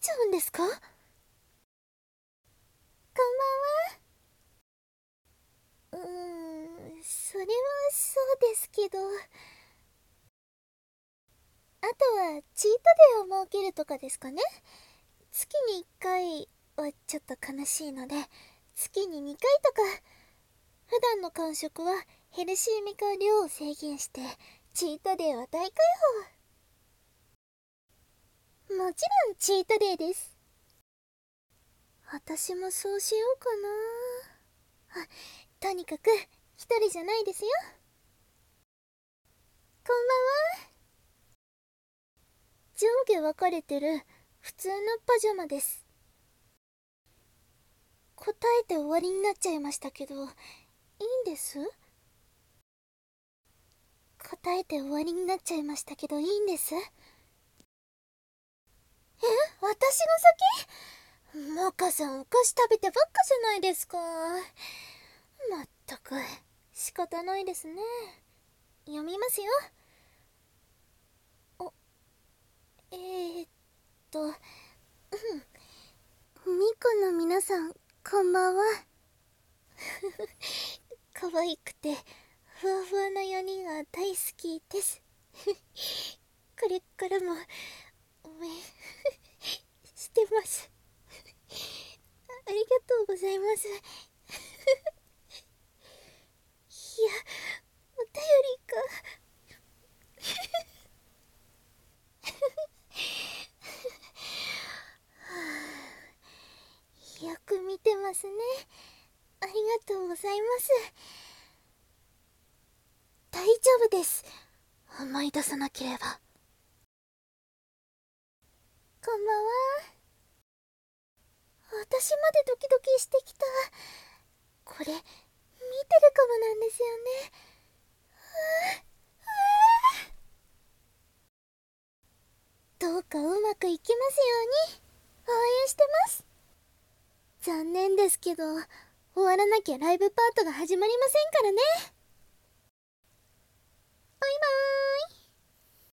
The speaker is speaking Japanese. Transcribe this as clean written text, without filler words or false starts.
ちゃうんですか？こんばんは。それはそうですけど、あとはチートデーを設けるとかですかね。月に1回はちょっと悲しいので、月に2回とか。普段の間食はヘルシーめか量を制限して、チートデーは大解放。もちろんチートデーです。私もそうしようかな。とにかく一人じゃないですよ。こんばんは。上下分かれてる普通のパジャマです。答えて終わりになっちゃいましたけど、いいんです？答えて終わりになっちゃいましたけど、いいんです？私が先？モカさんお菓子食べてばっかじゃないですか。まったく仕方ないですね。読みますよ。おえー、っとミコの皆さん、こんばんは。可愛くてふわふわな4人が大好きです。これからも応援してます。ありがとうございます。いや、お便りか。よく見てますね。ありがとうございます。大丈夫です。思い出さなければ。こんばんは。私までドキドキしてきた。これ見てるかもなんですよね。どうかうまくいきますように応援してます。残念ですけど、終わらなきゃライブパートが始まりませんからね。バイバーイ。